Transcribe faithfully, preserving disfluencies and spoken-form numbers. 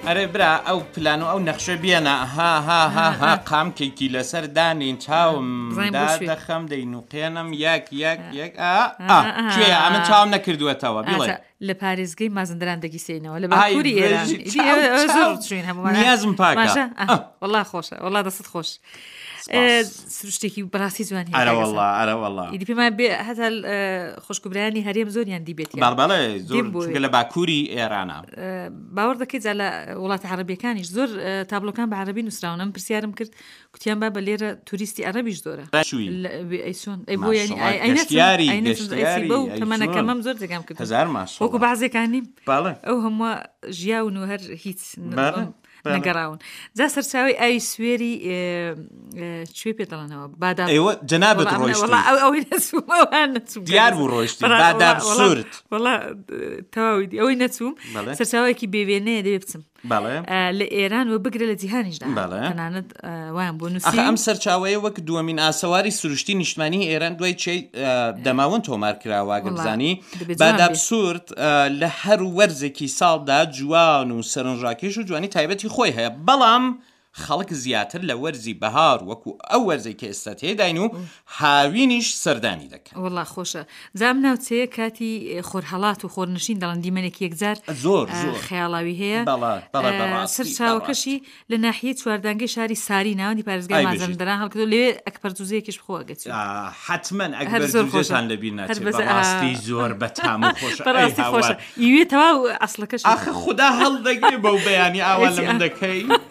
ئەرێ برا ئەو پلان و ئەو نەخشە بێنە ها ها ها ها قامکێکی لەسەر دانین چاوم دادەخەم دەینوقێنم یەک یەک یەک کوێیە ئەمن چاوم نەکردووەتەوە بڵێ لە پارێزگەی مازندران دەگیسێنەوە لە باکووری ئێران نیازم پاکە وەڵا خۆشە وەڵا دەست خۆش سروشتێکی بەڕاستی جوان هەیە ئەرە وەڵا ئەرە وڵا ئیدی پێمان بێ هەتا خۆشکبرانی هەرێم زۆریان دیبێت بەڵبەڵێ زۆر لە باکووری ئێرانە باوەڕ دەکەیت لە وڵاتە عەرەبیەکانیش زۆر تابلۆکان بە عەرەبی نووسراونە من پرسیارم کرد کوتیان با بە لێرە توریستی عەرەبیش زۆرە بۆ ینی بەو تەمەنەکەمەم زۆر جێگام کرد هەزار ماشەڵڵا وەکو بەعزێکانیم ئەو هەموو ژیاون و هەر هیچ نەگەڕاون جا سەرچاوی ئاوی سوێری کوێ پێ دەڵێنەوە بادام ئێوە جەنابەت ڕۆیشتی دیار بوو ڕۆیشتی بادام سوورد وەڵا تەواوی ئەوەی نەچووم سەرچاوێکی بێوێنەیە دەبێ بچم لە ئێران و بگرە لە جیهانیشدا تەنانەت وایان بۆ نووسی ئەم سەرچاوەیە وەک دووەمین ئاسەواری سروشتی نیشتمانی ئێران دوای چی دەماوەند تۆمار کراوە گەبزانی بادام سوورد لە هەر وەرزێکی ساڵدا جوان و سەرنجڕاکێش و جوانی تایبەتی خۆی هەیە بەڵام خەڵک زیاتر لە وەرزی بەهار وەکو ئەو وەرزێک کە ئێستا تێداین و هاوینیش سەردانی دەکەن وەڵا خۆشە زام ناوچەیە کاتی خۆرهەڵات و خۆرنشین دەڵێن دیمەنێکی یەکجار زۆر خەیاڵاوی هەیە سەرچاوەکەشی لە ناحیە چواردانگەی شاری ساری ناوەندی پارێزگای مازندران هەڵکردو لێوێ ئەکبەر جوزەیەکیش بخۆگەچ حتمەن ئەکبەر جوزەتان لەبیر ناچێت بەڕاستی زۆر بەتام و خۆشە بەڕاستی خۆشە ئیوێ تەواو ئەسڵەکەش ئاخە خوددا هەڵدەگرێ بەو بەیانی ئاوا لە من دەکەی